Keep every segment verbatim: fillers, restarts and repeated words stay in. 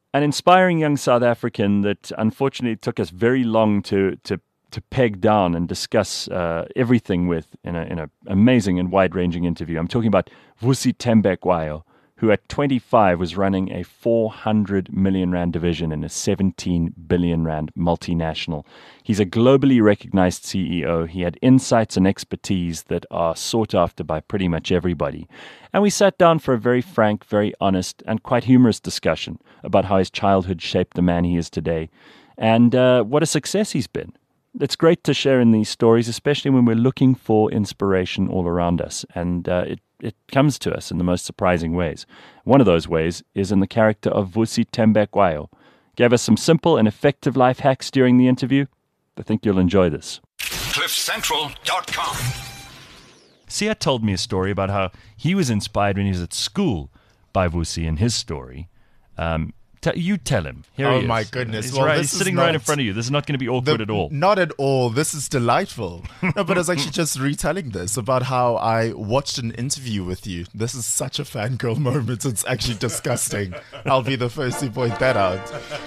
an inspiring young South African that unfortunately took us very long to to to peg down and discuss uh, everything with in a in an amazing and wide-ranging interview. I'm talking about Vusi Thembekwayo, who at twenty-five was running a four hundred million rand division in a seventeen billion rand multinational. He's a globally recognized C E O. He had insights and expertise that are sought after by pretty much everybody. And we sat down for a very frank, very honest, and quite humorous discussion about how his childhood shaped the man he is today, and uh, what a success he's been. It's great to share in these stories, especially when we're looking for inspiration all around us, and uh, it, it comes to us in the most surprising ways. One of those ways is in the character of Vusi Thembekwayo. Gave us some simple and effective life hacks during the interview. I think you'll enjoy this. cliff central dot com. Sia told me a story about how he was inspired when he was at school by Vusi and his story. Um, T- you tell him. Here oh he is. my goodness! He's, well, right, this he's sitting is not, right in front of you. This is not going to be awkward the, at all. Not at all. This is delightful. No, but I was actually just retelling this about how I watched an interview with you. This is such a fangirl moment. It's actually disgusting. I'll be the first to point that out.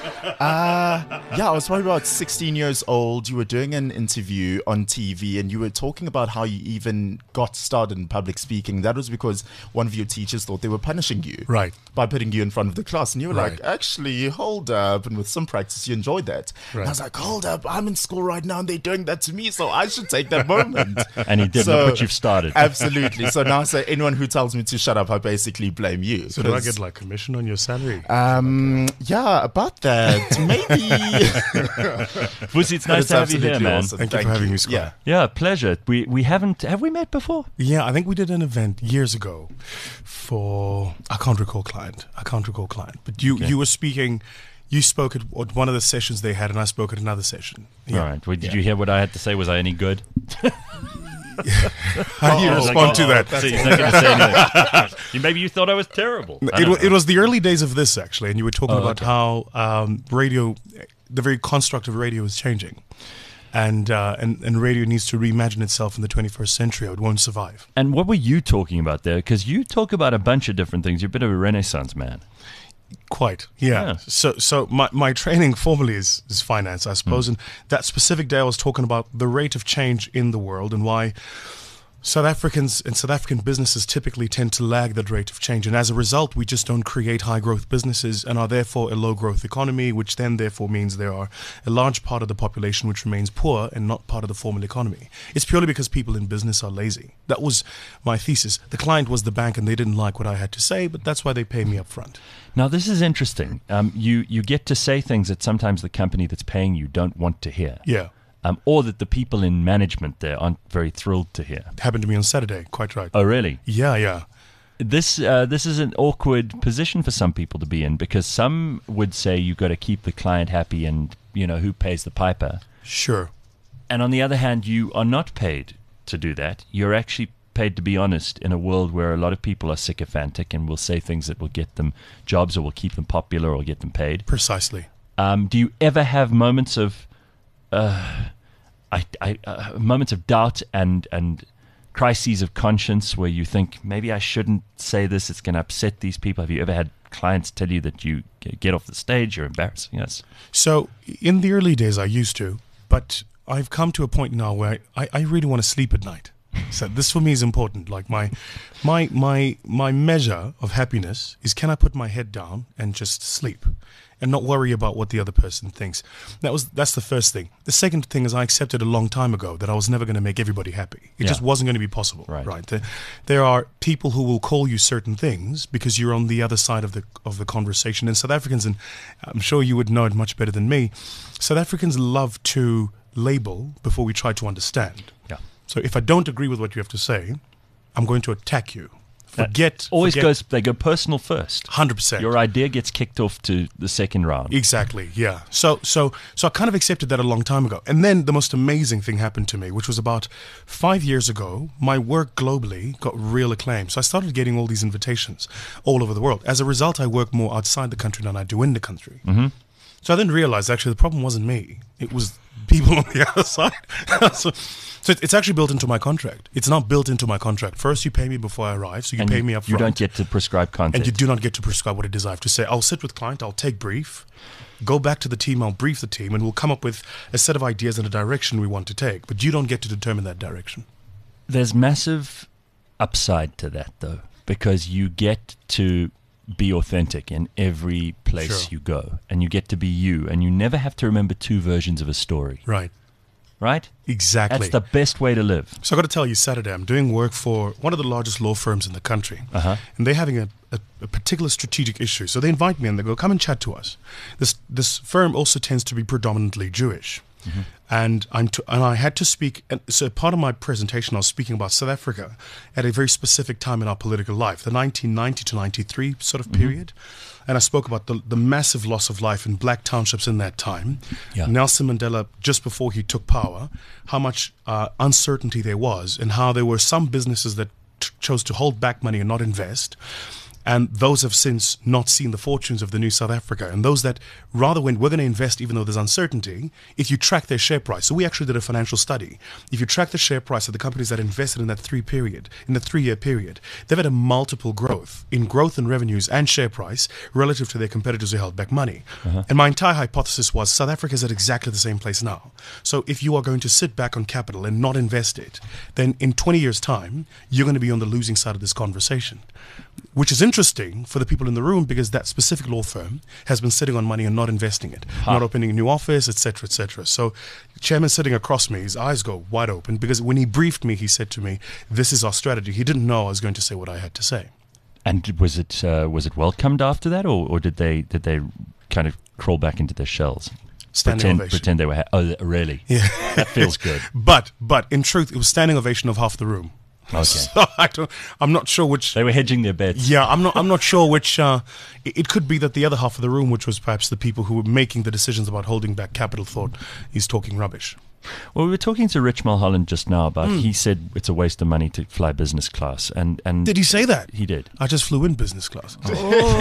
Uh, yeah, I was probably about sixteen years old. You were doing an interview on T V and you were talking about how you even got started in public speaking. That was because one of your teachers thought they were punishing you. Right. By putting you in front of the class. And you were Right. like, actually, hold up. And with some practice, you enjoyed that. Right. And I was like, hold up. I'm in school right now and they're doing that to me. So I should take that moment. And he did. So- Look what you've started. Absolutely. So now, so anyone who tells me to shut up, I basically blame you. So do I 'Cause, get like commission on your salary? Um, yeah, about that. Maybe. Vusi, it's But nice to have you here, absolutely man. awesome. Thank you for having me, Scott. Yeah. Yeah, pleasure. We we haven't have we met before? Yeah, I think we did an event years ago for I can't recall client. I can't recall client. But you Okay. you were speaking. You spoke at at one of the sessions they had, and I spoke at another session. Yeah. All right. Well, did Yeah. you hear what I had to say? Was I any good? How do you Oh, respond to that? See, he's not going to say anything. You- Maybe you thought I was terrible. I It, don't wa- know. it was the early days of this actually, and you were talking Oh, about okay. how um, radio, the very construct of radio is changing, and uh, and and radio needs to reimagine itself in the twenty-first century, or it won't survive. And what were you talking about there? Because you talk about a bunch of different things. You're a bit of a Renaissance man. Quite, yeah. Yeah. So, so my, my training formally is, is finance, I suppose. Mm. And that specific day, I was talking about the rate of change in the world and why South Africans and South African businesses typically tend to lag that rate of change. And as a result, we just don't create high growth businesses and are therefore a low growth economy, which then therefore means there are a large part of the population which remains poor and not part of the formal economy. It's purely because people in business are lazy. That was my thesis. The client was the bank and they didn't like what I had to say, but that's why they pay me up front. Now, this is interesting. Um, you, you get to say things that sometimes the company that's paying you don't want to hear. Yeah. Um, or that the people in management there aren't very thrilled to hear. It happened to me on Saturday, quite right. Oh, really? Yeah, yeah. This uh, this is an awkward position for some people to be in, because some would say you've got to keep the client happy and, you know, who pays the piper. Sure. And on the other hand, you are not paid to do that. You're actually paid to be honest in a world where a lot of people are sycophantic and will say things that will get them jobs or will keep them popular or get them paid. Precisely. Um, do you ever have moments of uh, I, I, uh, moments of doubt and and crises of conscience where you think, maybe I shouldn't say this, it's going to upset these people? Have you ever had clients tell you that you get off the stage, you're embarrassing us? So in the early days, I used to, but I've come to a point now where I, I really want to sleep at night. So this for me is important. Like my, my, my, my measure of happiness is, can I put my head down and just sleep and not worry about what the other person thinks? That was, that's the first thing. The second thing is I accepted a long time ago that I was never going to make everybody happy. It Yeah. just wasn't going to be possible. Right. Right. There, there are people who will call you certain things because you're on the other side of the, of the conversation. And South Africans, and I'm sure you would know it much better than me, South Africans love to label before we try to understand. Yeah. So if I don't agree with what you have to say, I'm going to attack you. Forget. Always forget, goes, they go personal first. one hundred percent. Your idea gets kicked off to the second round. Exactly, yeah. So so so I kind of accepted that a long time ago. And then the most amazing thing happened to me, which was about five years ago. My work globally got real acclaim. So I started getting all these invitations all over the world. As a result, I work more outside the country than I do in the country. Mm-hmm. So I then realized actually the problem wasn't me. It was people on the other side. so so it's actually built into my contract. It's not built into my contract. First, you pay me before I arrive, so you and pay you, me up You front. don't get to prescribe content. And you do not get to prescribe what it is I have to say. I'll sit with client, I'll take brief, go back to the team, I'll brief the team, and we'll come up with a set of ideas and a direction we want to take. But you don't get to determine that direction. There's massive upside to that, though, because you get to be authentic in every place Sure. you go, and you get to be you, and you never have to remember two versions of a story, Right. right? Exactly. That's the best way to live. So I got to tell you, Saturday, I'm doing work for one of the largest law firms in the country, Uh-huh. and they're having a, a, a particular strategic issue. So they invite me and they go, "Come and chat to us." This this firm also tends to be predominantly Jewish, Mm-hmm. and I'm to, and I had to speak. And so part of my presentation, I was speaking about South Africa at a very specific time in our political life, the nineteen ninety to ninety-three sort of period. And I spoke about the, the massive loss of life in black townships in that time. Yeah. Nelson Mandela, just before he took power, how much uh, uncertainty there was, and how there were some businesses that t- chose to hold back money and not invest. And those have since not seen the fortunes of the new South Africa. And those that rather went, we're going to invest even though there's uncertainty, if you track their share price. So we actually did a financial study. If you track the share price of the companies that invested in that three period, in the three-year period, they've had a multiple growth in growth in revenues and share price relative to their competitors who held back money. Uh-huh. And my entire hypothesis was South Africa is at exactly the same place now. So if you are going to sit back on capital and not invest it, then in twenty years' time, you're going to be on the losing side of this conversation. Which is interesting for the people in the room because that specific law firm has been sitting on money and not investing it, huh. not opening a new office, et cetera, et cetera. So the chairman sitting across me, his eyes go wide open because when he briefed me, he said to me, "This is our strategy." He didn't know I was going to say what I had to say. And was it uh, was it welcomed after that, or, or did they did they kind of crawl back into their shells? Standing pretend, ovation. Pretend they were. Ha- oh, really? Yeah, that feels good. But but in truth, it was standing ovation of half the room. Okay. So I don't, I'm not sure which. They were hedging their bets. Yeah, I'm not. I'm not sure which. Uh, it, it could be that the other half of the room, which was perhaps the people who were making the decisions about holding back capital, thought he's talking rubbish. Well, we were talking to Rich Mulholland just now about. Mm. He said it's a waste of money to fly business class, and and Did he say that? He did. I just flew in business class. So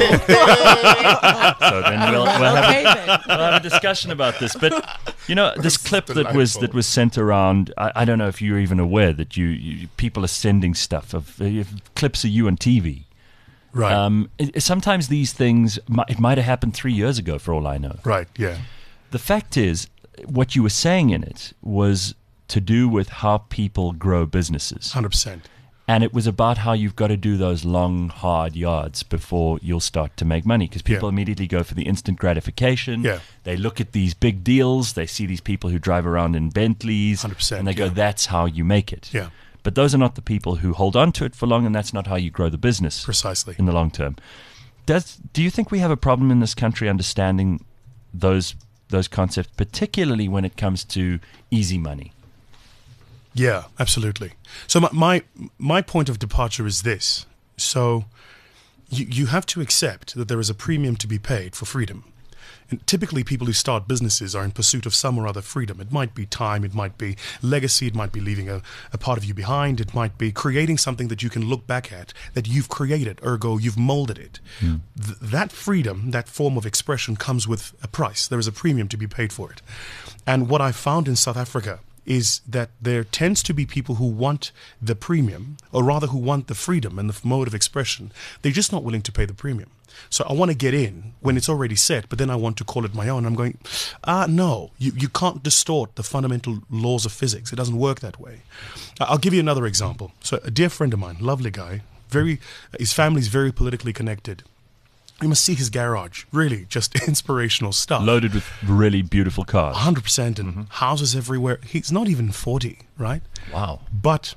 then we'll, we'll, have Okay, a, then. we'll have a discussion about this. But you know, this clip that was that was sent around. I, I don't know if you're even aware that you, you people are sending stuff of uh, clips of you on T V. Right. Um, it, sometimes these things might, it might have happened three years ago, for all I know. Right. Yeah. The fact is, what you were saying in it was to do with how people grow businesses. Hundred percent. And it was about how you've got to do those long, hard yards before you'll start to make money. Because people Yeah. immediately go for the instant gratification. Yeah. They look at these big deals. They see these people who drive around in Bentleys. one hundred percent, And they go, yeah. that's how you make it. Yeah. But those are not the people who hold on to it for long, and that's not how you grow the business Precisely. in the long term. Does Do you think we have a problem in this country understanding those those concepts, particularly when it comes to easy money? Yeah, absolutely. So my, my my point of departure is this. So you you have to accept that there is a premium to be paid for freedom. And typically people who start businesses are in pursuit of some or other freedom. It might be time, it might be legacy, it might be leaving a, a part of you behind, it might be creating something that you can look back at, that you've created, ergo you've molded it. Mm. Th- that freedom, that form of expression comes with a price. There is a premium to be paid for it. And what I found in South Africa is that there tends to be people who want the premium, or rather who want the freedom and the mode of expression. They're just not willing to pay the premium. So I want to get in when it's already set, but then I want to call it my own. I'm going, ah, no, you, you can't distort the fundamental laws of physics. It doesn't work that way. I'll give you another example. So a dear friend of mine, lovely guy, very, his family's very politically connected. You must see his garage. Really, just inspirational stuff. Loaded with really beautiful cars. one hundred percent and mm-hmm. houses everywhere. He's not even forty, right? Wow. But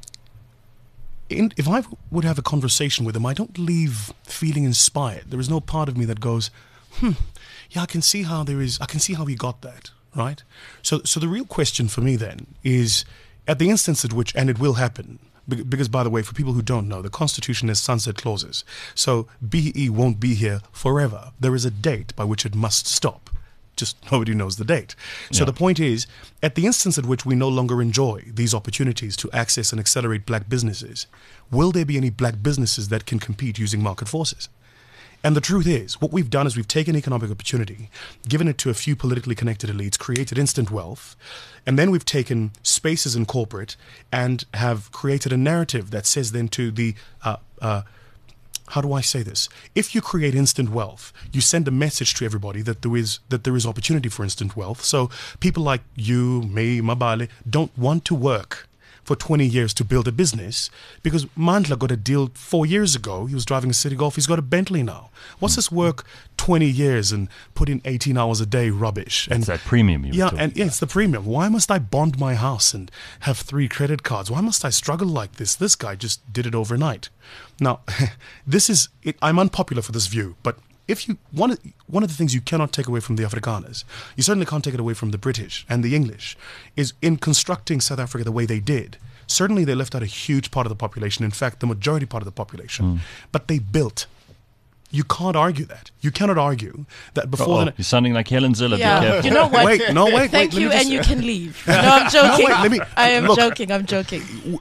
in, if I would have a conversation with him, I don't leave feeling inspired. There is no part of me that goes, hmm, yeah, I can see how there is, I can see how he got that, right? So, so the real question for me then is, at the instance at which, and it will happen, because, by the way, for people who don't know, the Constitution has sunset clauses. So B E won't be here forever. There is a date by which it must stop. Just nobody knows the date. So Yeah. the point is, at the instance at which we no longer enjoy these opportunities to access and accelerate black businesses, will there be any black businesses that can compete using market forces? And the truth is, what we've done is we've taken economic opportunity, given it to a few politically connected elites, created instant wealth, and then we've taken spaces in corporate and have created a narrative that says then to the uh, uh, how do I say this? If you create instant wealth, you send a message to everybody that there is that there is opportunity for instant wealth. So people like you, me, Mabale, don't want to work for twenty years to build a business because Mandla got a deal four years ago. He was driving a City Golf. He's got a Bentley now. What's this work twenty years and put in eighteen hours a day rubbish? And it's that premium you were yeah, talking and yeah, it's the premium. Why must I bond my house and have three credit cards? Why must I struggle like this? This guy just did it overnight. Now, this is it, I'm unpopular for this view, but if you one of, one of the things you cannot take away from the Afrikaners, you certainly can't take it away from the British and the English, is in constructing South Africa the way they did. Certainly, they left out a huge part of the population. In fact, the majority part of the population. Mm. But they built. You can't argue that. You cannot argue that before. The, you're sounding like Helen Ziller. Yeah. Be careful. You know what? Wait, no, wait, Thank wait. you, Just, and you can leave. No, I'm joking. No, wait, let me, I am look, joking. I'm joking.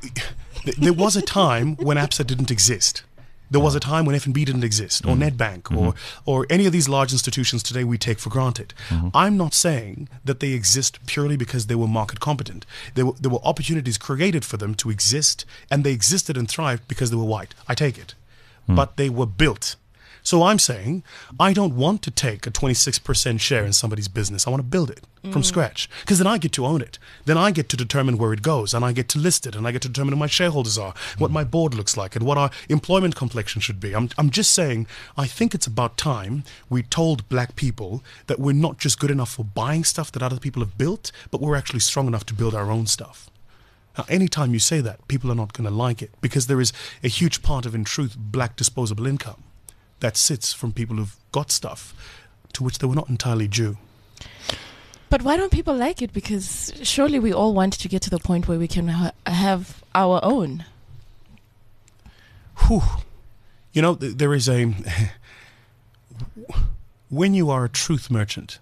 There was a time when ABSA didn't exist. There was a time when F N B didn't exist, or mm. Nedbank, mm-hmm. or or any of these large institutions today we take for granted. Mm-hmm. I'm not saying that they exist purely because they were market competent. There were, there were opportunities created for them to exist, and they existed and thrived because they were white. I take it. Mm. But they were built. So I'm saying I don't want to take a twenty-six percent share in somebody's business. I want to build it mm. from scratch, because then I get to own it. Then I get to determine where it goes, and I get to list it, and I get to determine who my shareholders are, mm. what my board looks like, and what our employment complexion should be. I'm, I'm just saying I think it's about time we told black people that we're not just good enough for buying stuff that other people have built, but we're actually strong enough to build our own stuff. Now, anytime you say that, people are not going to like it, because there is a huge part of, in truth, black disposable income that sits from people who've got stuff to which they were not entirely due. But why don't people like it? Because surely we all want to get to the point where we can ha- have our own. Whew. You know, th- there is a... when you are a truth merchant,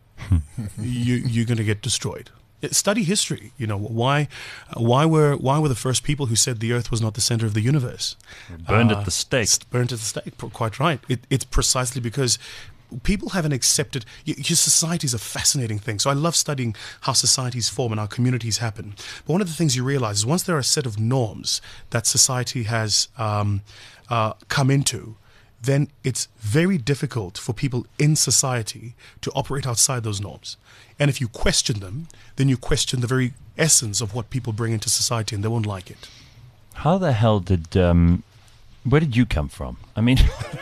you, you're going to get destroyed. Study history. You know, why why were why were the first people who said the earth was not the center of the universe burned uh, at the stake? Burned at the stake. Quite right. It, it's precisely because people haven't accepted. Your society is a fascinating thing. So I love studying how societies form and how communities happen. But one of the things you realize is once there are a set of norms that society has um, uh, come into, then it's very difficult for people in society to operate outside those norms. And if you question them, then you question the very essence of what people bring into society, and they won't like it. How the hell did, um, where did you come from? I mean,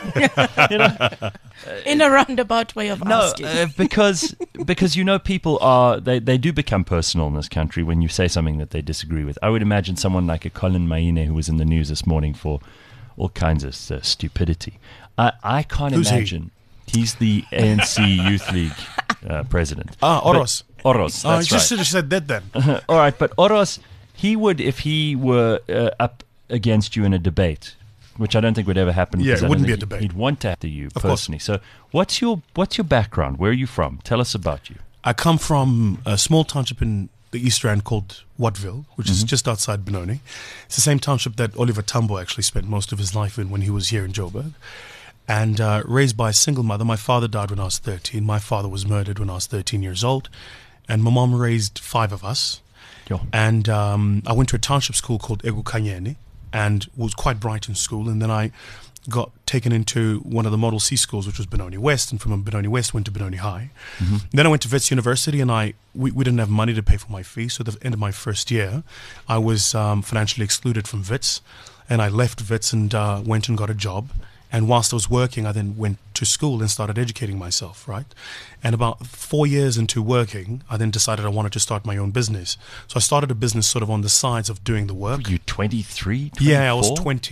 you know, in a roundabout way of no, asking. uh, because because you know people are they, they do become personal in this country when you say something that they disagree with. I would imagine someone like a Colin Maine who was in the news this morning for all kinds of uh, stupidity. I I can't Who's imagine. He? He's the A N C Youth League uh, president. Ah, Oros. But, Oros, that's oh, I just right. should have said that then. All right, but Oros, he would, if he were uh, up against you in a debate, which I don't think would ever happen. Yeah, it I wouldn't be a he- debate. He'd want to after you Of personally. So what's your what's your background? Where are you from? Tell us about you. I come from a small township in the East Rand called Wattville, which Mm-hmm. is just outside Benoni. It's the same township that Oliver Tambo actually spent most of his life in when he was here in Joburg. And uh, raised by a single mother. My father died when I was thirteen. My father was murdered when I was thirteen years old. And my mom raised five of us. Yo. And um, I went to a township school called Egukanyeni and was quite bright in school. And then I got taken into one of the Model C schools, which was Benoni West. And from Benoni West, went to Benoni High. Mm-hmm. Then I went to Wits University, and I we, we didn't have money to pay for my fee. So at the end of my first year, I was um, financially excluded from Wits. And I left Wits and uh, went and got a job. And whilst I was working, I then went to school and started educating myself, right? And about four years into working, I then decided I wanted to start my own business. So I started a business sort of on the sides of doing the work. Were you twenty-three? Yeah, I was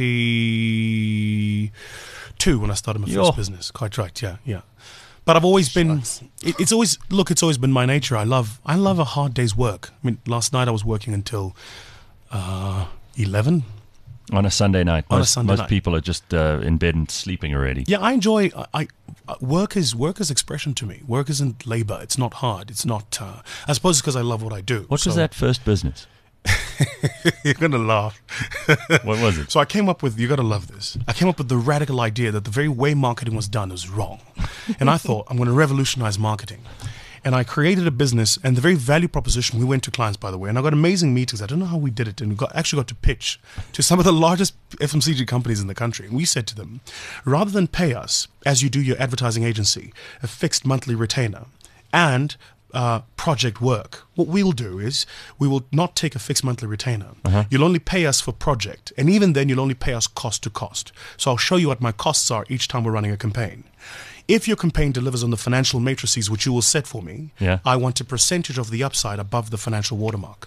twenty-two when I started my Yo. first business. Quite right, yeah, yeah. But I've always been, it, it's always, look, it's always been my nature. I love, I love a hard day's work. I mean, last night I was working until uh, eleven. On a Sunday night. On a most, Sunday most night. people are just uh, in bed and sleeping already. Yeah, I enjoy. I, I work is work is expression to me. Work isn't labor. It's not hard. It's not. Uh, I suppose it's because I love what I do. What was So that first business? You're going to laugh. What was it? So I came up with, you got to love this. I came up with the radical idea that the very way marketing was done was wrong. And I thought, I'm going to revolutionize marketing. And I created a business, and the very value proposition, we went to clients, by the way, and I got amazing meetings. I don't know how we did it, and we got, actually got to pitch to some of the largest F M C G companies in the country. And we said to them, rather than pay us, as you do your advertising agency, a fixed monthly retainer and uh, project work, what we'll do is we will not take a fixed monthly retainer. Uh-huh. You'll only pay us for project, and even then you'll only pay us cost to cost. So I'll show you what my costs are each time we're running a campaign. If your campaign delivers on the financial matrices which you will set for me, yeah. I want a percentage of the upside above the financial watermark.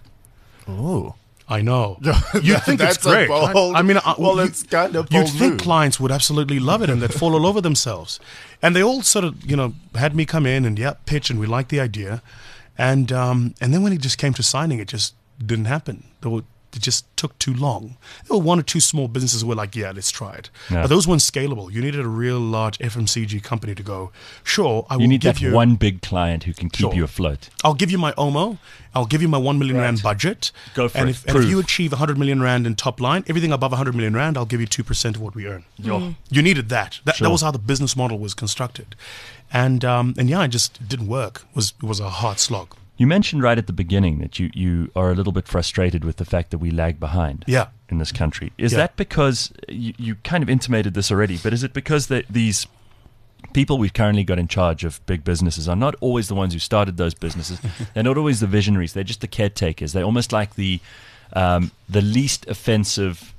Oh. I know. You think That's it's great. a bold, I mean, I, well, you, it's kind of bold you'd think move. clients would absolutely love it and they'd fall all over themselves. And they all sort of, you know, had me come in and, yeah, pitch, and we liked the idea. And um, and then when it just came to signing, it just didn't happen. There were, it just took too long. There were one or two small businesses who were like, yeah, let's try it. Yeah. But those weren't scalable. You needed a real large F M C G company to go, sure, I will You need give that you... one big client who can keep Sure. you afloat. I'll give you my O M O. I'll give you my one million rand budget. Go for and it. If, and if Prove. you achieve one hundred million rand in top line, everything above one hundred million rand, I'll give you two percent of what we earn. Yo. You needed that. That, Sure. that was how the business model was constructed. And um, and yeah, it just didn't work. It was, it was a hard slog. You mentioned right at the beginning that you, you are a little bit frustrated with the fact that we lag behind Yeah. in this country. Is Yeah. that because, you, you kind of intimated this already, but is it because that these people we've currently got in charge of big businesses are not always the ones who started those businesses? They're not always the visionaries. They're just the caretakers. They're almost like the um, the least offensive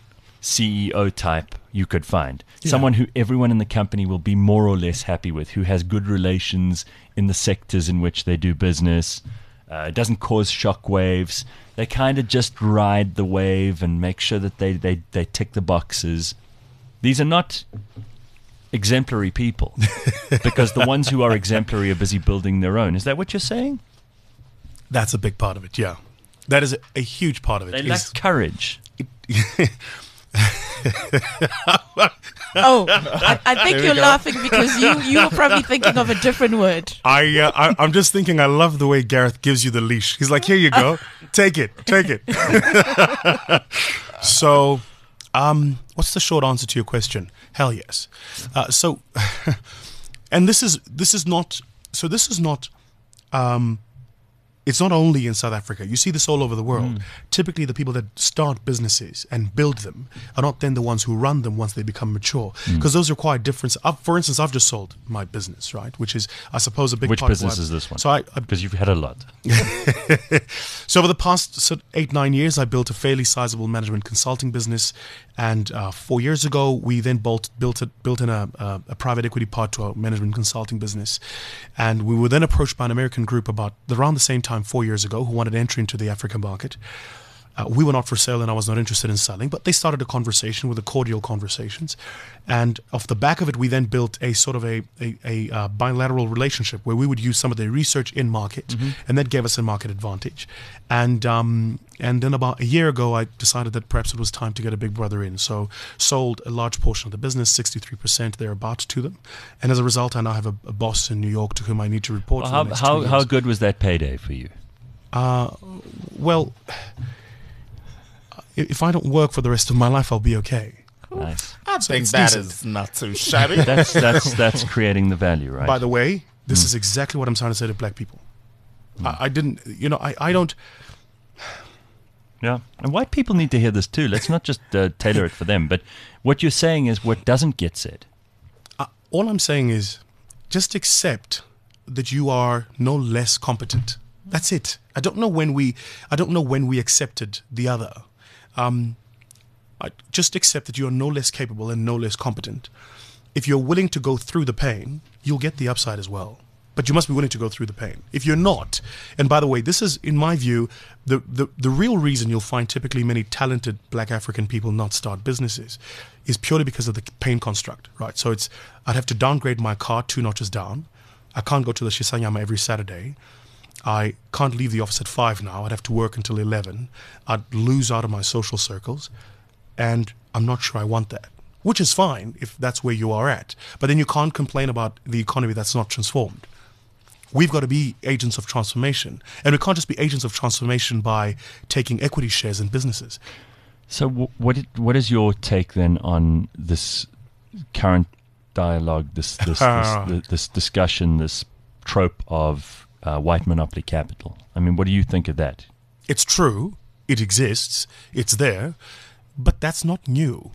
C E O type you could find. Yeah. Someone who everyone in the company will be more or less happy with, who has good relations in the sectors in which they do business, uh, doesn't cause shock waves. They kind of just ride the wave and make sure that they, they, they tick the boxes. These are not exemplary people because the ones who are exemplary are busy building their own. Is that what you're saying? That's a big part of it, yeah. That is a, a huge part of it. They is- lack courage. Oh, I, I think you're laughing because you you were probably thinking of a different word. I, uh, I, I'm just thinking, I love the way Gareth gives you the leash. He's like, here you go. Take it. Take it. So, um, what's the short answer to your question? Hell yes. Uh, so, and this is, this is not, so this is not, um, it's not only in South Africa. You see this all over the world. Mm. Typically, the people that start businesses and build them are not then the ones who run them once they become mature, because Mm. those require difference. Uh, for instance, I've just sold my business, right? Which is, I suppose, a big Which part business of why- is this one? So I, I Because you've had a lot. so over the past so eight, nine years, I built a fairly sizable management consulting business. And uh, four years ago, we then built built, a, built in a, a, a private equity part to our management consulting business. And we were then approached by an American group about around the same time, four years ago, who wanted entry into the African market. Uh, we were not for sale and I was not interested in selling, but they started a conversation with the cordial conversations. And off the back of it, we then built a sort of a, a, a uh, bilateral relationship where we would use some of their research in market, Mm-hmm. and that gave us a market advantage. And um, and then about a year ago, I decided that perhaps it was time to get a big brother in. So sold a large portion of the business, sixty-three percent thereabouts to them. And as a result, I now have a, a boss in New York to whom I need to report Well, for how, the next how, two years. how good was that payday for you? Uh, well, if I don't work for the rest of my life, I'll be okay. Nice. I think it's that decent. is not too shabby. That's that's that's creating the value, right? By the way, this is exactly what I'm trying to say to black people. I, I didn't, you know, I, I don't. Yeah, and white people need to hear this too. Let's not just uh, tailor it for them. But what you're saying is what doesn't get said. Uh, all I'm saying is just accept that you are no less competent. That's it. I don't know when we, I don't know when we accepted the other. Um, I just accept that you are no less capable and no less competent. If you're willing to go through the pain, you'll get the upside as well. But you must be willing to go through the pain. If you're not, and by the way, this is, in my view, the, the, the real reason you'll find typically many talented black African people not start businesses is purely because of the pain construct, right? So it's, I'd have to downgrade my car two notches down. I can't go to the Shisanyama every Saturday. I can't leave the office at five now. I'd have to work until eleven. I'd lose out of my social circles. And I'm not sure I want that, which is fine if that's where you are at. But then you can't complain about the economy that's not transformed. We've got to be agents of transformation. And we can't just be agents of transformation by taking equity shares in businesses. So w- what it, what is your take then on this current dialogue, this this, this, this, this discussion, this trope of uh, white monopoly capital? I mean, what do you think of that? It's true. It exists. It's there. But that's not new.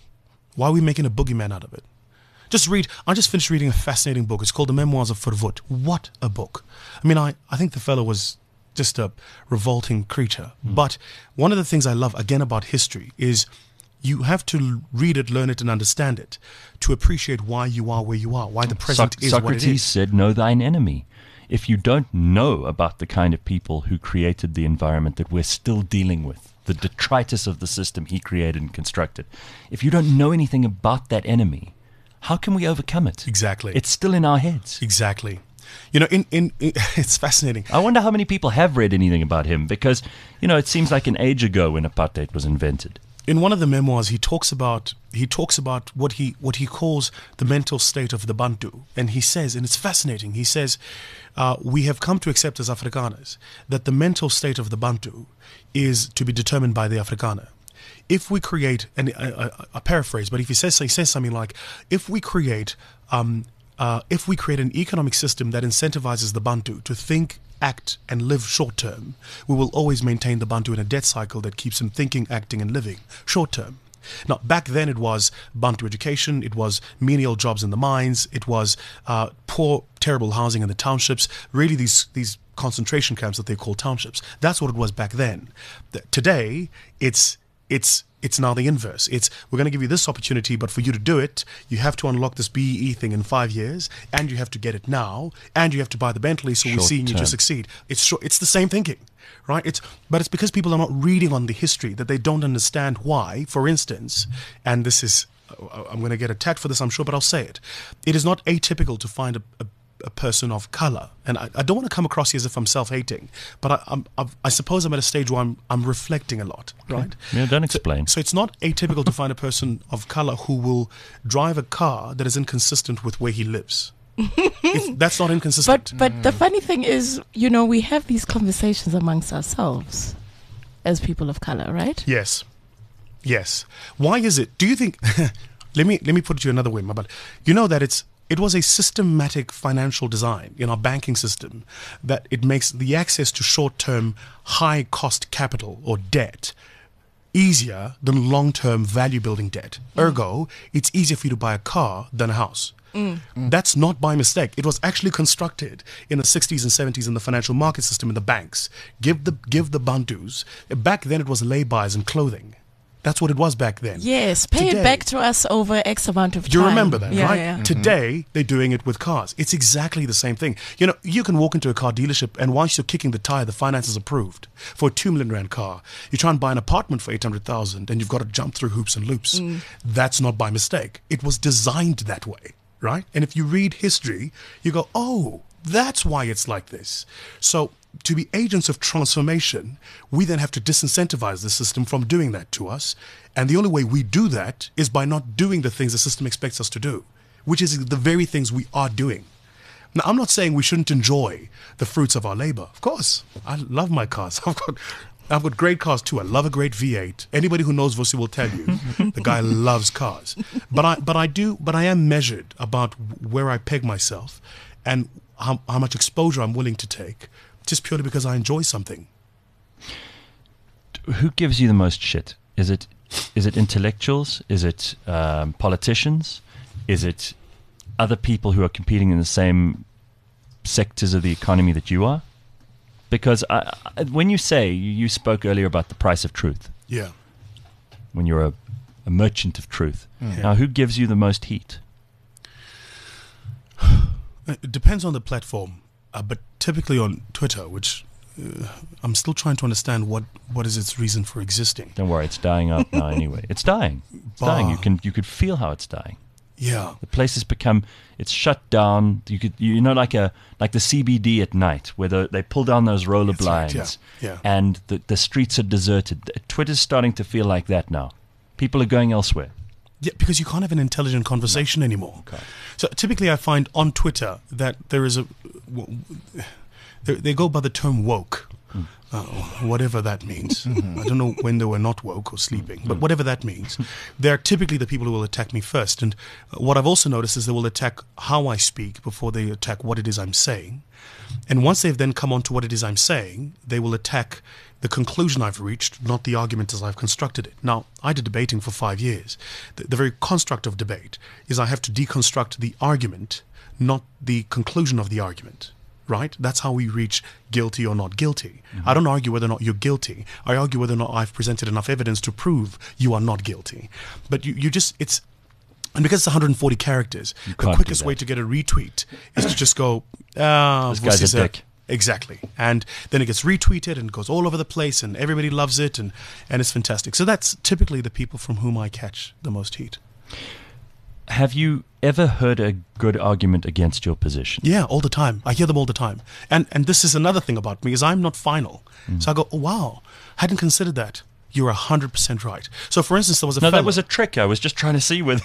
Why are we making a boogeyman out of it? Just read, I just finished reading a fascinating book. It's called The Memoirs of Verwoerd. What a book. I mean, I, I think the fellow was just a revolting creature. Mm. But one of the things I love, again, about history is you have to read it, learn it, and understand it to appreciate why you are where you are, why the present Soc- is Socrates what it is. said, know thine enemy. If you don't know about the kind of people who created the environment that we're still dealing with, the detritus of the system he created and constructed, if you don't know anything about that enemy, how can we overcome it? Exactly. It's still in our heads. Exactly. You know, in, in, in it's fascinating. I wonder how many people have read anything about him because, you know, it seems like an age ago when apartheid was invented. In one of the memoirs, he talks about he talks about what he what he calls the mental state of the Bantu, and he says, and it's fascinating. He says, uh, we have come to accept as Afrikaners that the mental state of the Bantu is to be determined by the Afrikaner. If we create, and I, I, I paraphrase, but if he says he says something like, if we create um, uh, if we create an economic system that incentivizes the Bantu to think, act and live short term, we will always maintain the Bantu in a debt cycle that keeps him thinking, acting and living short term. Now, back then it was Bantu education, it was menial jobs in the mines, it was uh, poor, terrible housing in the townships, really these these concentration camps that they call townships. That's what it was back then. The, today, it's it's It's now the inverse. It's, we're going to give you this opportunity, but for you to do it, you have to unlock this B E E thing in five years, and you have to get it now, and you have to buy the Bentley, so we're seeing you to succeed. It's short, it's the same thinking, right? It's But it's because people are not reading on the history that they don't understand why, for instance, and this is, I'm going to get attacked for this, I'm sure, but I'll say it. It is not atypical to find a, a a person of color, and I, I don't want to come across here as if I'm self-hating, but I, I'm, I've, I suppose I'm at a stage where I'm, I'm reflecting a lot, right? Okay. Yeah, don't explain. So, so it's not atypical to find a person of color who will drive a car that is inconsistent with where he lives. It's, that's not inconsistent. But but the funny thing is, you know, we have these conversations amongst ourselves as people of color, right? Yes, yes. Why is it? Do you think? let me let me put it to you another way, but you know that it's. It was a systematic financial design in our banking system that it makes the access to short-term, high-cost capital or debt easier than long-term value-building debt. Mm. Ergo, it's easier for you to buy a car than a house. Mm. Mm. That's not by mistake. It was actually constructed in the sixties and seventies in the financial market system in the banks. Give the give the Bantus. Back then it was lay-bys and clothing. That's what it was back then. Yes, pay Today, it back to us over X amount of time. You remember that, yeah, right? Yeah. Mm-hmm. Today, they're doing it with cars. It's exactly the same thing. You know, you can walk into a car dealership and once you're kicking the tire, the finance is approved for a two million rand car. You try and buy an apartment for eight hundred thousand and you've got to jump through hoops and loops. Mm. That's not by mistake. It was designed that way, right? And if you read history, you go, oh, that's why it's like this. So, to be agents of transformation, we then have to disincentivize the system from doing that to us. And the only way we do that is by not doing the things the system expects us to do, which is the very things we are doing. Now, I'm not saying we shouldn't enjoy the fruits of our labor. Of course, I love my cars. I've got, I've got great cars too. I love a great V eight. Anybody who knows Vusi will tell you the guy loves cars. But I, but I do, but I am measured about where I peg myself and how, how much exposure I'm willing to take, just purely because I enjoy something. Who gives you the most shit? Is it is it intellectuals? Is it um, politicians? Is it other people who are competing in the same sectors of the economy that you are? Because I, I, when you say, you, you spoke earlier about the price of truth. Yeah. When you're a, a merchant of truth. Mm. Now, who gives you the most heat? It depends on the platform, uh, but typically on Twitter, which uh, I'm still trying to understand what, what is its reason for existing. Don't worry, it's dying out now anyway. It's dying. It's bah. dying. You can you could feel how it's dying. Yeah. The place has become, it's shut down. You could, you know, like a like the C B D at night, where the, they pull down those roller That's blinds, right, yeah, yeah. and the the streets are deserted. Twitter's starting to feel like that now. People are going elsewhere. Yeah, because you can't have an intelligent conversation no. anymore. Okay. So typically I find on Twitter that there is a w- they, they go by the term woke. Uh, whatever that means. I don't know when they were not woke or sleeping, but whatever that means. They're typically the people who will attack me first. And uh, what I've also noticed is they will attack how I speak before they attack what it is I'm saying. And once they've then come on to what it is I'm saying, they will attack the conclusion I've reached, not the argument as I've constructed it. Now, I did debating for five years. The, the very construct of debate is I have to deconstruct the argument, not the conclusion of the argument. Right? That's how we reach guilty or not guilty. Mm-hmm. I don't argue whether or not you're guilty. I argue whether or not I've presented enough evidence to prove you are not guilty. But you, you just, it's, and because it's one hundred forty characters, You the can't quickest do way that. to get a retweet is to just go, ah, This guy's a Vusi's dick. Exactly. And then it gets retweeted and goes all over the place and everybody loves it and, and it's fantastic. So that's typically the people from whom I catch the most heat. Have you ever heard a good argument against your position? Yeah, all the time. I hear them all the time. And and this is another thing about me is I'm not final. Mm. So I go, oh, wow, hadn't considered that. You're one hundred percent right. So for instance, there was a No, fellow. that was a trick. I was just trying to see whether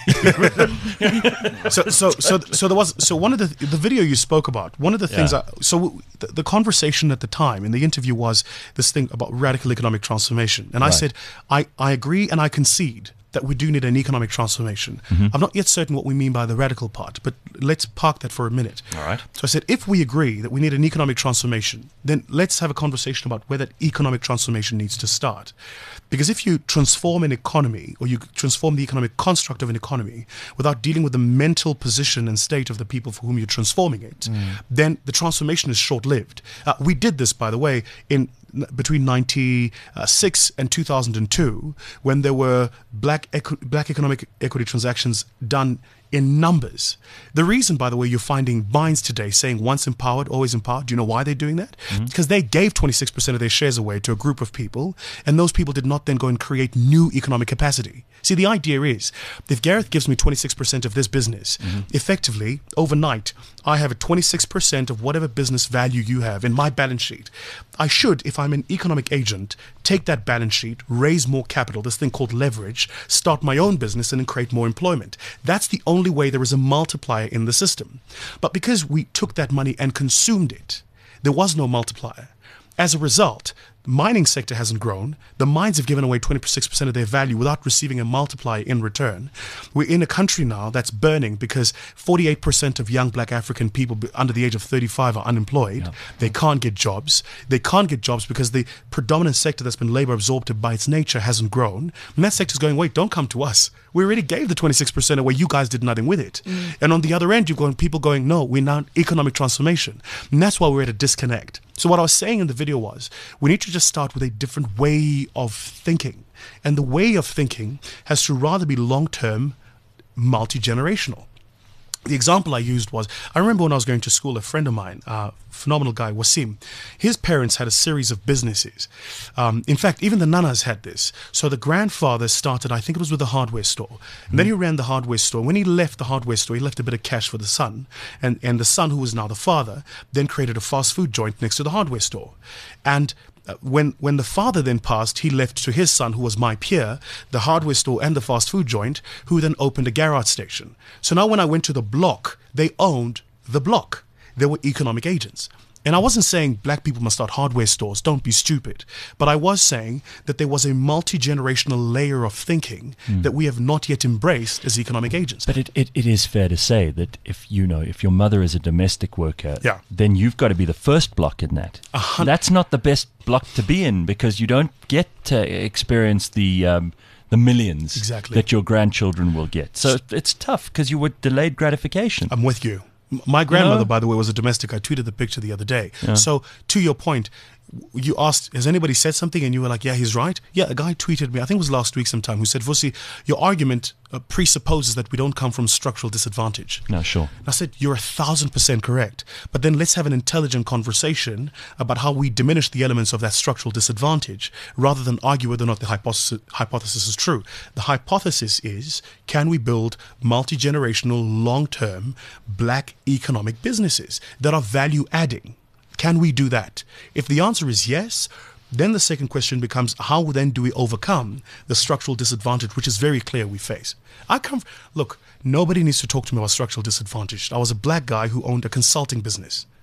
you so so so so there was so one of the the video you spoke about, one of the things Yeah. I, so the, the conversation at the time in the interview was this thing about radical economic transformation. And I Right. said, I, I agree and I concede that we do need an economic transformation. Mm-hmm. I'm not yet certain what we mean by the radical part, but let's park that for a minute. All right. So I said, if we agree that we need an economic transformation, then let's have a conversation about where that economic transformation needs to start. Because if you transform an economy or you transform the economic construct of an economy without dealing with the mental position and state of the people for whom you're transforming it, then the transformation is short-lived. Uh, we did this, by the way, in between ninety-six and two thousand two, when there were black equi- black economic equity transactions done in numbers. The reason, by the way, you're finding binds today saying once empowered, always empowered. Do you know why they're doing that? Because they gave twenty-six percent of their shares away to a group of people, and those people did not then go and create new economic capacity. See, the idea is, if Gareth gives me twenty-six percent of this business, effectively, overnight, I have a twenty-six percent of whatever business value you have in my balance sheet. I should, if I'm an economic agent, take that balance sheet, raise more capital, this thing called leverage, start my own business and then create more employment. That's the only way there is a multiplier in the system. But because we took that money and consumed it, there was no multiplier. As a result, the mining sector hasn't grown. The mines have given away twenty-six percent of their value without receiving a multiplier in return. We're in a country now that's burning because forty-eight percent of young black African people under the age of thirty-five are unemployed. Yeah. They can't get jobs. They can't get jobs because the predominant sector that's been labor absorbed by its nature hasn't grown. And that sector's going, wait, don't come to us. We already gave the twenty-six percent away. You guys did nothing with it. Mm. And on the other end, you've got people going, no, we're now economic transformation. And that's why we're at a disconnect. So what I was saying in the video was, we need to just start with a different way of thinking. And the way of thinking has to rather be long-term, multi-generational. The example I used was, I remember when I was going to school, a friend of mine, uh, phenomenal guy, Wasim, his parents had a series of businesses. Um, in fact, even the nanas had this. So the grandfather started, I think it was with a hardware store. And then he ran the hardware store. When he left the hardware store, he left a bit of cash for the son. And, and the son, who was now the father, then created a fast food joint next to the hardware store. And Uh, when when the father then passed, he left to his son, who was my peer, the hardware store and the fast food joint, who then opened a garage station. So now when I went to the block, they owned the block. They were economic agents. And I wasn't saying black people must start hardware stores, don't be stupid. But I was saying that there was a multi-generational layer of thinking mm. that we have not yet embraced as economic agents. But it, it, it is fair to say that if you know if your mother is a domestic worker, yeah. then you've got to be the first block in that. Uh-huh. That's not the best block to be in because you don't get to experience the um, the millions exactly. that your grandchildren will get. So it's tough because you were delayed gratification. I'm with you. My grandmother, Yeah. by the way, was a domestic. I tweeted the picture the other day. Yeah. So, to your point, you asked, has anybody said something? And you were like, yeah, he's right. Yeah, a guy tweeted me, I think it was last week sometime, who said, Vusi, your argument uh, presupposes that we don't come from structural disadvantage. No, sure. And I said, you're a thousand percent correct. But then let's have an intelligent conversation about how we diminish the elements of that structural disadvantage rather than argue whether or not the hypothesis, hypothesis is true. The hypothesis is, can we build multi-generational, long-term, black economic businesses that are value-adding? Can we do that? If the answer is yes, then the second question becomes, how then do we overcome the structural disadvantage, which is very clear we face? I come, look, nobody needs to talk to me about structural disadvantage. I was a black guy who owned a consulting business.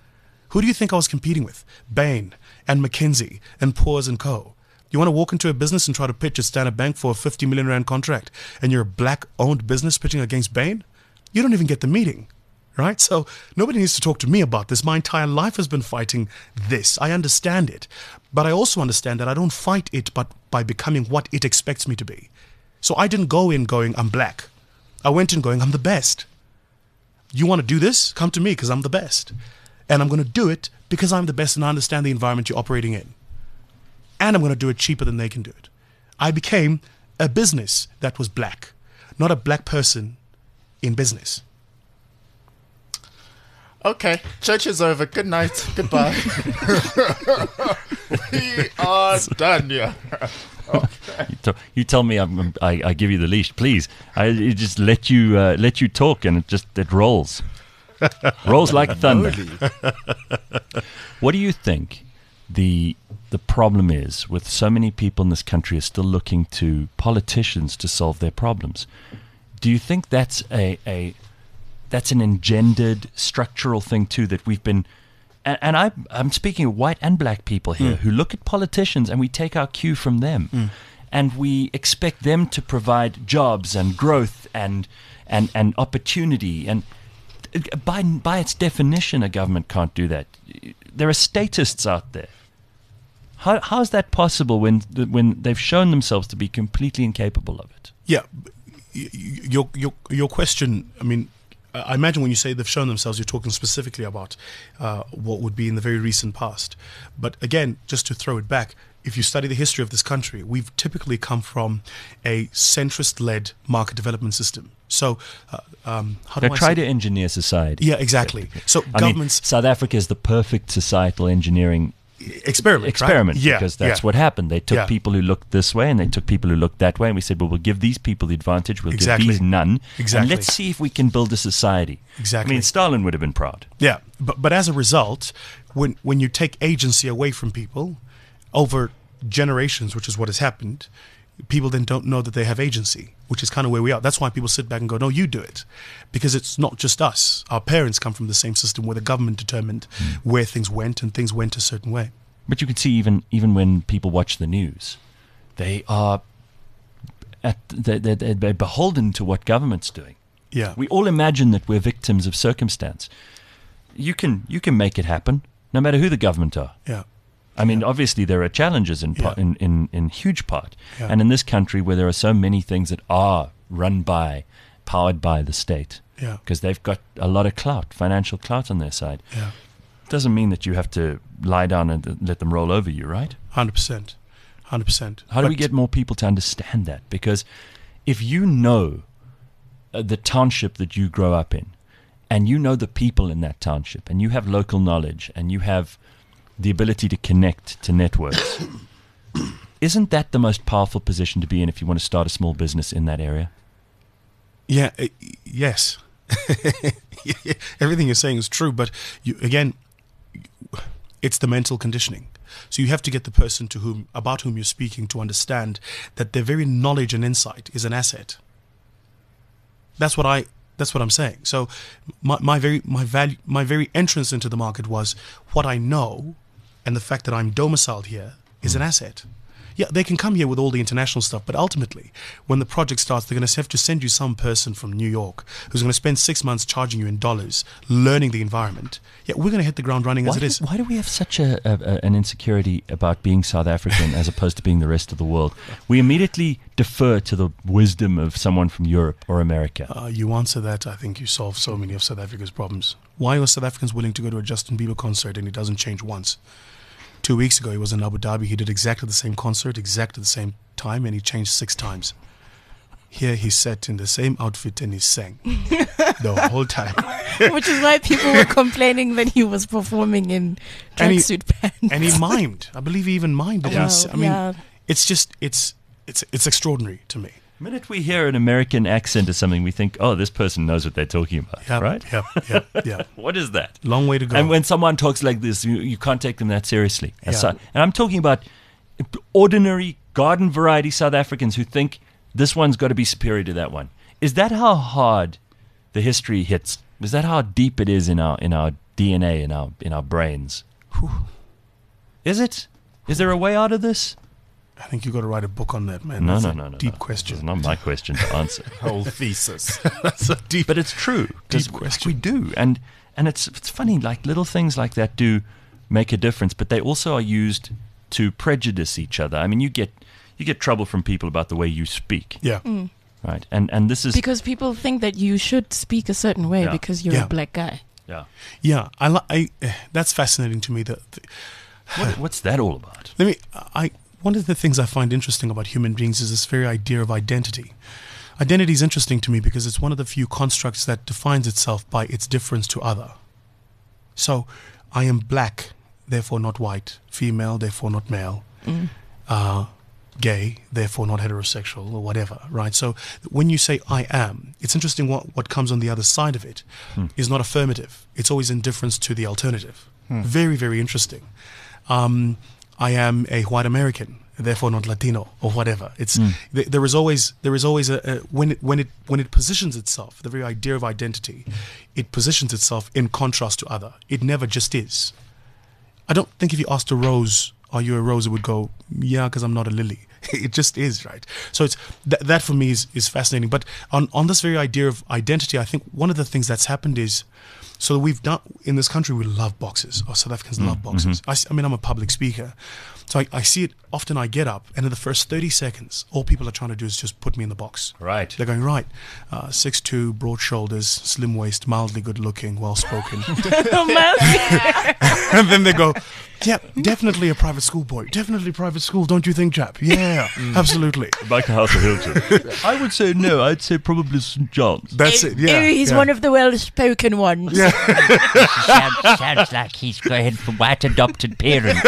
Who do you think I was competing with? Bain and McKinsey and Poors and Co. You want to walk into a business and try to pitch at Standard Bank for a fifty million rand contract, and you're a black-owned business pitching against Bain? You don't even get the meeting, right? So nobody needs to talk to me about this. My entire life has been fighting this. I understand it. But I also understand that I don't fight it but by becoming what it expects me to be. So I didn't go in going, I'm black. I went in going, I'm the best. You want to do this? Come to me because I'm the best. And I'm going to do it because I'm the best and I understand the environment you're operating in. And I'm going to do it cheaper than they can do it. I became a business that was black, not a black person in business. Okay, church is over. Good night. Goodbye. We are done, yeah. Okay. You, t- you tell me I'm, I, I give you the leash, please. I it just let you uh, let you talk, and it just it rolls, rolls like thunder. What do you think the the problem is with so many people in this country are still looking to politicians to solve their problems? Do you think that's a, a that's an engendered structural thing too, that we've been, and, and I, I'm speaking of white and black people here, mm. who look at politicians and we take our cue from them, mm. and we expect them to provide jobs and growth and and, and opportunity, and by by its definition, a government can't do that. There are statists out there. How how is that possible when when they've shown themselves to be completely incapable of it? Yeah, your your your question. I mean, I imagine when you say they've shown themselves, you're talking specifically about uh, what would be in the very recent past. But again, just to throw it back, if you study the history of this country, we've typically come from a centrist-led market development system. So, uh, um, how do they I try say? to engineer society. Yeah, exactly. So I governments. mean, South Africa is the perfect societal engineering experiment. Experiment, right? yeah, because that's yeah. what happened. They took Yeah. people who looked this way and they took people who looked that way, and we said, well, we'll give these people the advantage, we'll Exactly. give these none, Exactly. and let's see if we can build a society. Exactly. I mean, Stalin would have been proud. Yeah, but but as a result, when when you take agency away from people over generations, which is what has happened, people then don't know that they have agency, which is kind of where we are. That's why people sit back and go, no, you do it. Because it's not just us. Our parents come from the same system where the government determined mm. where things went, and things went a certain way. But you can see even even when people watch the news, they are at they they they're beholden to what government's doing. Yeah. We all imagine that we're victims of circumstance. You can you can make it happen, no matter who the government are. Yeah. I mean, obviously there are challenges in, part, Yeah. in, in in huge part, Yeah. and in this country where there are so many things that are run by, powered by the state, Yeah. because they've got a lot of clout, financial clout on their side. Yeah. Doesn't mean that you have to lie down and let them roll over you, right? one hundred percent. one hundred percent. How do we But- get more people to understand that? Because if you know uh, the township that you grow up in, and you know the people in that township, and you have local knowledge, and you have the ability to connect to networks, isn't that the most powerful position to be in if you want to start a small business in that area? Yeah, uh, yes. Everything you're saying is true, but you, again, it's the mental conditioning. So you have to get the person to whom about whom you're speaking to understand that their very knowledge and insight is an asset. That's what I. That's what I'm saying. So my my very my value my very entrance into the market was what I know, and the fact that I'm domiciled here is an asset. Yeah, they can come here with all the international stuff, but ultimately, when the project starts, they're going to have to send you some person from New York who's going to spend six months charging you in dollars, learning the environment. Yeah, we're going to hit the ground running Why as it do, is. why do we have such a, a, a an insecurity about being South African as opposed to being the rest of the world? We immediately defer to the wisdom of someone from Europe or America. Uh, you answer that, I think you solve so many of South Africa's problems. Why are South Africans willing to go to a Justin Bieber concert and it doesn't change once? Two weeks ago, he was in Abu Dhabi. He did exactly the same concert, exactly the same time, and he changed six times. Here, he sat in the same outfit and he sang the whole time. Which is why people were complaining that he was performing in And he- tracksuit pants. And he mimed. I believe he even mimed. it. Wow, He's- I mean, yeah. it's just, it's, it's, it's extraordinary to me. The minute we hear an American accent or something, we think, oh, this person knows what they're talking about, Yep, right? Yep, yep, yep. What is that? Long way to go. And when someone talks like this, you, you can't take them that seriously. Yeah. As su- And I'm talking about ordinary garden variety South Africans who think this one's got to be superior to that one. Is that how hard the history hits? Is that how deep it is in our in our D N A in our in our brains. Is it? Is there a way out of this? I think you got to write a book on that, man. No, That's no, a no, no. Deep no. question. It's not my question to answer. Whole thesis. That's a deep. But it's true. Deep We- question. We do, and and it's it's funny. Like little things like that do make a difference, but they also are used to prejudice each other. I mean, you get you get trouble from people about the way you speak, yeah. right? And and this is Because people think that you should speak a certain way Yeah. because you're Yeah. a black guy. yeah. Yeah. I, li- I. eh, That's fascinating to me. That. that What, what's that all about? Let me. I. One of the things I find interesting about human beings is this very idea of identity. Identity is interesting to me because it's one of the few constructs that defines itself by its difference to other. So, I am black, therefore not white. Female, therefore not male. Uh, gay, therefore not heterosexual or whatever, right? So, when you say I am, it's interesting what, what comes on the other side of it is not affirmative. It's always indifference to the alternative. Very, very interesting. Um, I am a white American, therefore not Latino or whatever. It's th- there is always there is always a, a when it when it when it positions itself, the very idea of identity, it positions itself in contrast to other. It never just is. I don't think if you asked a rose, "Are you a rose?" it would go, "Yeah, because I'm not a lily." It just is, right? So it's th- that for me is is fascinating. But on on this very idea of identity, I think one of the things that's happened is. So we've done in this country. We love boxes. Or South Africans love boxes. I, s- I mean, I'm a public speaker, so I, I see it often. I get up, and in the first thirty seconds, all people are trying to do is just put me in the box. Right. They're going right, uh, six two, broad shoulders, slim waist, mildly good looking, well spoken, and then they go, "Yeah, definitely a private school boy. Definitely private school. Don't you think, chap? Yeah, absolutely. Like House of Hilton. I would say no. I'd say probably Saint John's. That's it. Yeah, he's yeah. one of the well-spoken ones. Yeah. sounds, sounds like he's going for white adopted parents.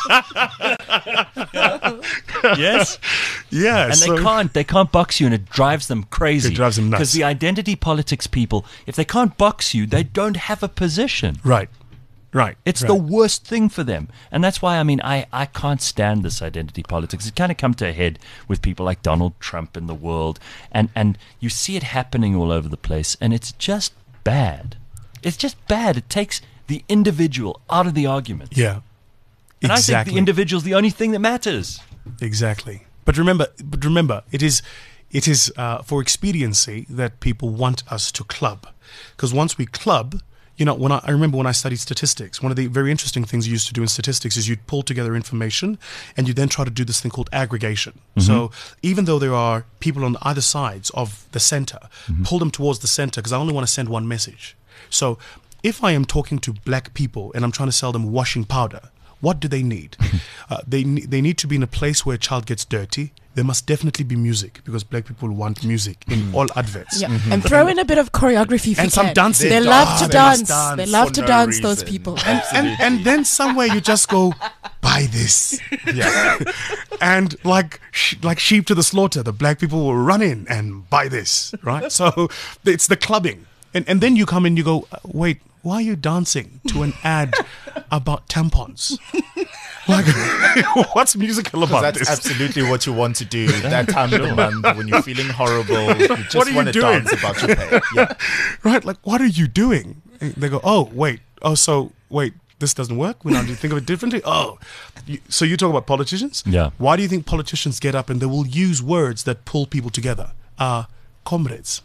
Yes. Yeah, And so- they can't they can't box you, and it drives them crazy. It drives them nuts. Because the identity politics people, if they can't box you, they don't have a position. Right, right. It's right. the worst thing for them. And that's why, I mean, I, I can't stand this identity politics. It kind of come to a head with people like Donald Trump in the world. And, and you see it happening all over the place. And it's just bad. It's just bad. It takes the individual out of the argument. Yeah. And exactly. I think the individual's the only thing that matters. Exactly. But remember, but remember, it is, it is uh, for expediency that people want us to club, because once we club, you know, when I, I remember when I studied statistics, one of the very interesting things you used to do in statistics is you'd pull together information, and you then try to do this thing called aggregation. So even though there are people on either sides of the center, pull them towards the center, because I only want to send one message. So if I am talking to black people and I'm trying to sell them washing powder, what do they need? uh, they ne- they need to be in a place where a child gets dirty. There must definitely be music, because black people want music in all adverts. Yeah. And throw in a bit of choreography if And you some can. dancing. They They love dance. to They must dance. dance They love for to no dance, those reason. people. And, and then somewhere you just go, buy this. Yeah. And like sh- like sheep to the slaughter, the black people will run in and buy this, right? So it's the clubbing. And, and then you come in, you go, uh, wait, why are you dancing to an ad about tampons? Like, what's musical about That's this? absolutely what you want to do that time of the month when you're feeling horrible. You just What are you want to doing? dance about your pay. Yeah. Right? Like, what are you doing? And they go, oh, wait. Oh, so, wait, this doesn't work? We now do you think of it differently? Oh. You, so you talk about politicians? Yeah. Why do you think politicians get up and they will use words that pull people together? Uh, comrades.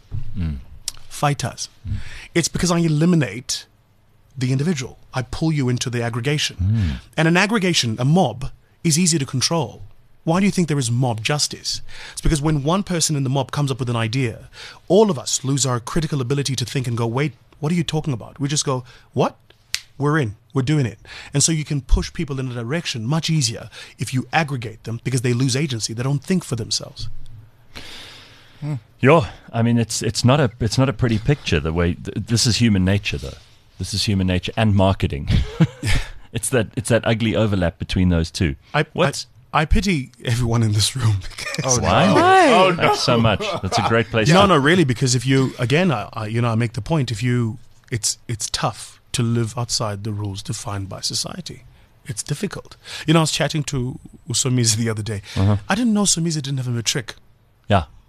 Fighters. It's because I eliminate the individual. I pull you into the aggregation. And an aggregation, a mob, is easy to control. Why do you think there is mob justice? It's because when one person in the mob comes up with an idea, all of us lose our critical ability to think and go, wait, what are you talking about? We just go, what? We're in. We're doing it. And so you can push people in a direction much easier if you aggregate them, because they lose agency. They don't think for themselves. Yeah, I mean, it's it's not a it's not a pretty picture. The way th- this is human nature, though. This is human nature and marketing. it's that it's that ugly overlap between those two. I, What's I, I pity everyone in this room. Because why? Why? Oh, no. Thanks so much. That's a great place. No, to, no, really, because if you, again, I, I, you know, I make the point, if you, it's it's tough to live outside the rules defined by society. It's difficult. You know, I was chatting to Somizi the other day. Uh-huh. I didn't know Somizi didn't have a matric. Yeah,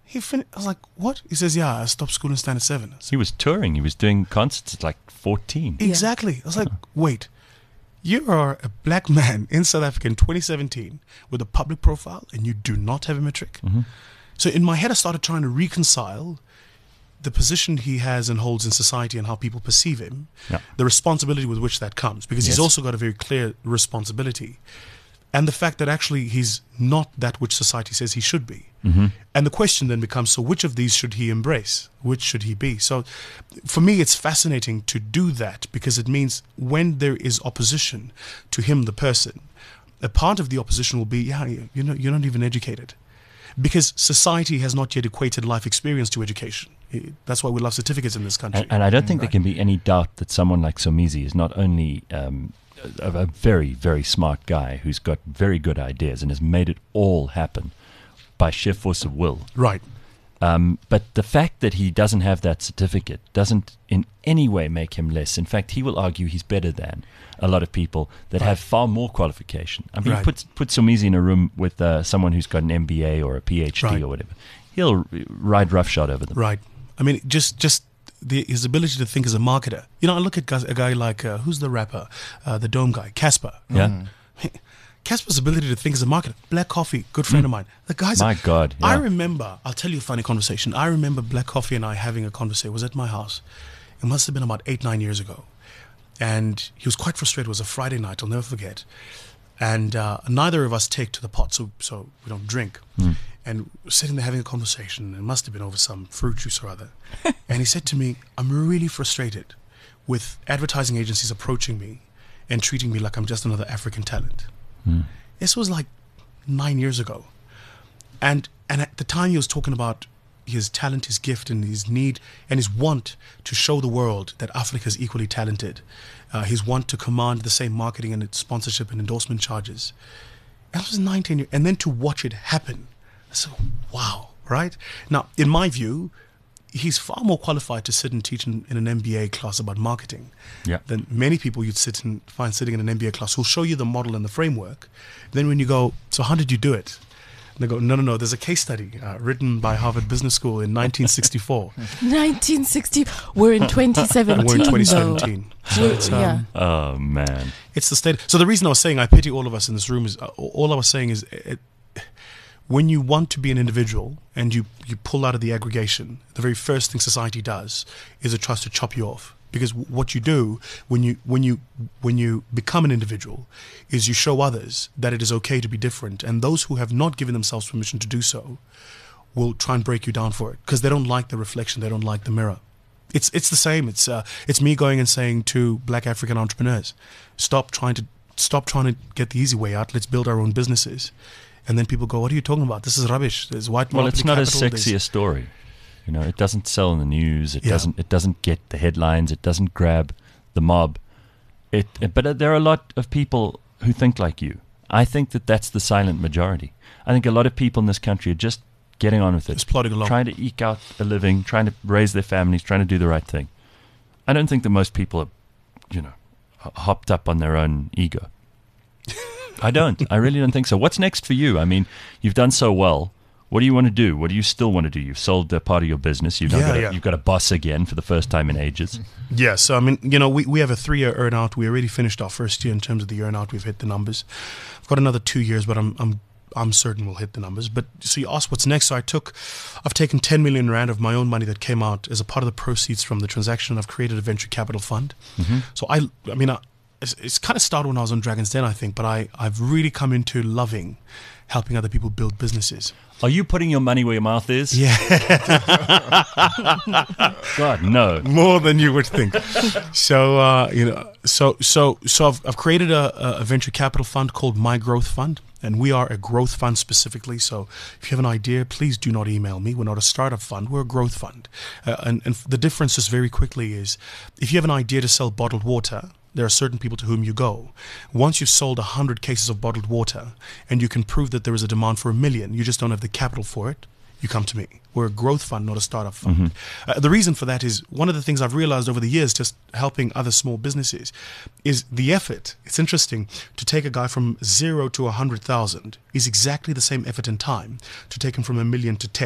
He fin- I was like, what? He says, yeah, I stopped school in standard seven. I said, He was touring. He was doing concerts at like fourteen. exactly. I was like, wait, you are a black man in South Africa in twenty seventeen with a public profile and you do not have a matric? Mm-hmm. So in my head, I started trying to reconcile the position he has and holds in society and how people perceive him, Yeah. the responsibility with which that comes, because he's Yes. also got a very clear responsibility, and the fact that actually he's not that which society says he should be. Mm-hmm. And the question then becomes, so which of these should he embrace? Which should he be? So for me, it's fascinating to do that, because it means when there is opposition to him, the person, a part of the opposition will be, yeah, you you know, you're not even educated. Because society has not yet equated life experience to education. I- That's why we love certificates in this country. And, and I don't think there can be any doubt that someone like Somizi is not only um, a, a very, very smart guy who's got very good ideas and has made it all happen by sheer force of will. Right. Um, but the fact that he doesn't have that certificate doesn't in any way make him less. In fact, he will argue he's better than a lot of people that have far more qualification. I mean, Right. put put Somizi in a room with uh, someone who's got an M B A or a P H D Right. or whatever. He'll r- ride roughshod over them. Right. I mean, just just the, his ability to think as a marketer. You know, I look at guys, a guy like, uh, who's the rapper? Uh, the Dome guy, Casper. Yeah. Casper's ability to think as a marketer. Black Coffee, good friend of mine. The guy's. My God, I yeah. remember, I'll tell you a funny conversation. I remember Black Coffee and I having a conversation. It was at my house. It must have been about eight, nine years ago. And he was quite frustrated. It was a Friday night, I'll never forget. And uh, neither of us take to the pot, so so we don't drink. And we're sitting there having a conversation. It must have been over some fruit juice or other. And he said to me, I'm really frustrated with advertising agencies approaching me and treating me like I'm just another African talent. This was like nine years ago. And and at the time he was talking about his talent, his gift, and his need and his want to show the world that Africa is equally talented. Uh, his want to command the same marketing and sponsorship and endorsement charges. And I was nineteen years, and then to watch it happen. I said, wow, right? Now, in my view, he's far more qualified to sit and teach in, in an M B A class about marketing Yeah. than many people you'd sit and find sitting in an M B A class who'll show you the model and the framework. Then when you go, so how did you do it? And they go, no, no, no, there's a case study uh, written by Harvard Business School in nineteen sixty-four. nineteen sixty. We're in twenty seventeen. We're in twenty though. seventeen. So We're- it's, um, yeah. Oh, man. It's the state. So the reason I was saying I pity all of us in this room is uh, all I was saying is it, when you want to be an individual and you, you pull out of the aggregation, the very first thing society does is it tries to chop you off. Because w- what you do when you when you when you become an individual is you show others that it is okay to be different, and those who have not given themselves permission to do so will try and break you down for it because they don't like the reflection, they don't like the mirror. It's it's the same. It's uh, it's me going and saying to Black African entrepreneurs, stop trying to stop trying to get the easy way out. Let's build our own businesses. And then people go, "What are you talking about? This is rubbish. There's white Well, it's monopoly not as capital, sexy there's-" a story. You know, it doesn't sell in the news. It Yeah. doesn't. It doesn't get the headlines. It doesn't grab the mob. It. But uh, there are a lot of people who think like you. I think that that's the silent majority. I think a lot of people in this country are just getting on with it, Just plodding along. trying to eke out a living, trying to raise their families, trying to do the right thing. I don't think that most people are, you know, h- hopped up on their own ego. I don't. I really don't think so. What's next for you? I mean, you've done so well. What do you want to do? What do you still want to do? You've sold a part of your business. You've, now Yeah, got a, yeah. you've got a boss again for the first time in ages. Yeah, so I mean, you know, we, we have a three-year earn-out. We already finished our first year in terms of the earn-out. We've hit the numbers. I've got another two years, but I'm I'm I'm certain we'll hit the numbers. But so you asked what's next. So I took, I've taken ten million rand of my own money that came out as a part of the proceeds from the transaction. I've created a venture capital fund. So I, I mean, I, it's, it's kind of started when I was on Dragon's Den, I think. But I I've really come into loving helping other people build businesses. Are you putting your money where your mouth is? Yeah. God, no. More than you would think. So uh, you know, so so so I've, I've created a, a venture capital fund called My Growth Fund, and we are a growth fund specifically. So if you have an idea, please do not email me. We're not a startup fund. We're a growth fund, uh, and and the difference is very quickly is if you have an idea to sell bottled water, there are certain people to whom you go. Once you've sold one hundred cases of bottled water and you can prove that there is a demand for a million, you just don't have the capital for it, you come to me. We're a growth fund, not a startup fund. Uh, the reason for that is one of the things I've realized over the years, just helping other small businesses, is the effort. It's interesting to take a guy from zero to one hundred thousand is exactly the same effort and time to take him from a million to ten.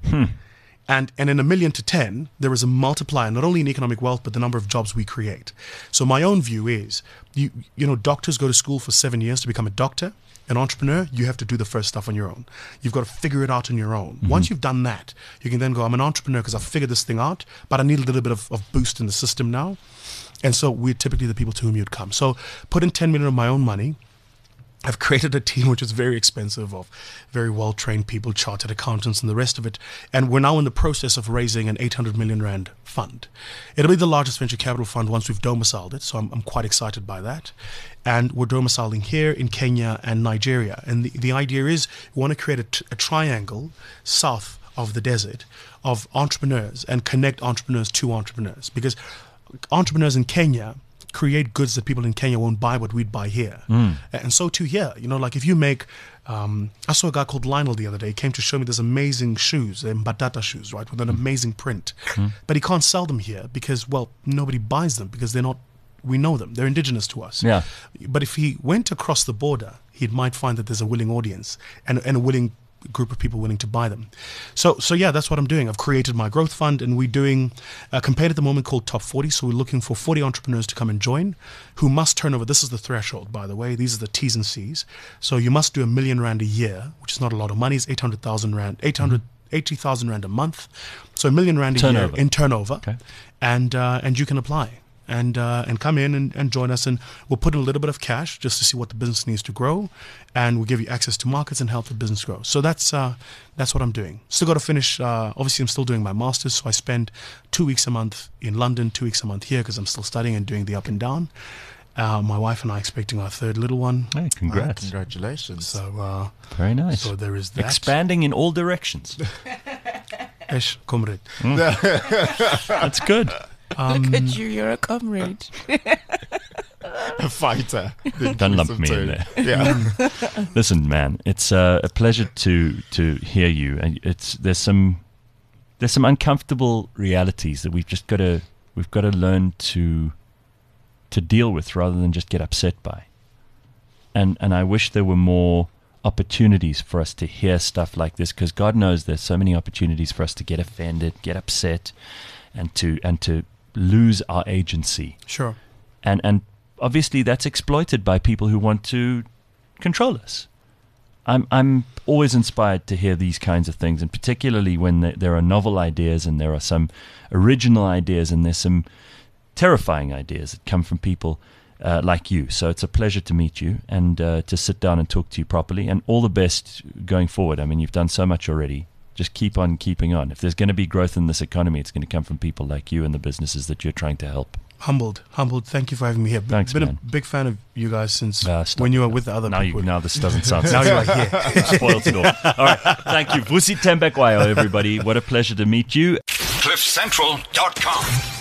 And, and in a million to ten, there is a multiplier, not only in economic wealth, but the number of jobs we create. So my own view is, you you know, doctors go to school for seven years to become a doctor. An entrepreneur, you have to do the first stuff on your own. You've got to figure it out on your own. Mm-hmm. Once you've done that, you can then go, I'm an entrepreneur because I've figured this thing out, but I need a little bit of, of boost in the system now. And so we're typically the people to whom you'd come. So put in ten million of my own money. I've created a team which is very expensive, of very well-trained people, chartered accountants and the rest of it. And we're now in the process of raising an eight hundred million rand fund. It'll be the largest venture capital fund once we've domiciled it. So I'm, I'm quite excited by that. And we're domiciling here in Kenya and Nigeria. And the, the idea is we want to create a, t- a triangle south of the desert of entrepreneurs and connect entrepreneurs to entrepreneurs. Because entrepreneurs in Kenya create goods that people in Kenya won't buy what we'd buy here. Mm. And so too here, you know, like if you make, um, I saw a guy called Lionel the other day, he came to show me these amazing shoes, the Mbatata shoes, right, with an mm. amazing print. Mm. But he can't sell them here because, well, nobody buys them because they're not, we know them, they're indigenous to us. Yeah. But if he went across the border, he might find that there's a willing audience and, and a willing group of people willing to buy them. So so yeah, that's what I'm doing. I've created my growth fund, and we're doing a campaign at the moment called Top forty. So we're looking for forty entrepreneurs to come and join who must turn over. This is the threshold, by the way. These are the T's and C's. So you must do a million rand a year, which is not a lot of money. It's eight hundred thousand rand, eight hundred eighty thousand rand a month. So a million rand a turnover. year in turnover. Okay. And, uh, and you can apply. And uh, and come in and, and join us, and we'll put in a little bit of cash just to see what the business needs to grow, and we'll give you access to markets and help the business grow. So that's uh, that's what I'm doing. Still got to finish. Uh, obviously, I'm still doing my master's, so I spend two weeks a month in London, two weeks a month here because I'm still studying and doing the up and down. Uh, my wife and I are expecting our third little one. Hey, congrats! Oh, congratulations! So uh, very nice. So there is that. Expanding in all directions. Esh, comrade. Mm. That's good. Um, Look at you, you're a comrade. A fighter. Don't lump me in there. Yeah. Listen, man, it's uh, a pleasure to to hear you. And it's there's some there's some uncomfortable realities that we've just got to we've got to learn to to deal with rather than just get upset by. And and I wish there were more opportunities for us to hear stuff like this, because God knows there's so many opportunities for us to get offended, get upset, and to and to lose our agency. Sure. And and obviously that's exploited by people who want to control us. I'm I'm always inspired to hear these kinds of things, and particularly when there, there are novel ideas and there are some original ideas and there's some terrifying ideas that come from people uh, like you. So it's a pleasure to meet you and uh, to sit down and talk to you properly, and all the best going forward. I mean, you've done so much already. Just keep on keeping on. If there's going to be growth in this economy, it's going to come from people like you and the businesses that you're trying to help. Humbled, humbled. Thank you for having me here. Thanks, Been man. a big fan of you guys since Uh, when you were with the other now people. You, now this doesn't sound Now you're like, yeah. Spoiled it all. All right. Thank you. Vusi Tembekwayo, everybody. What a pleasure to meet you. cliff central dot com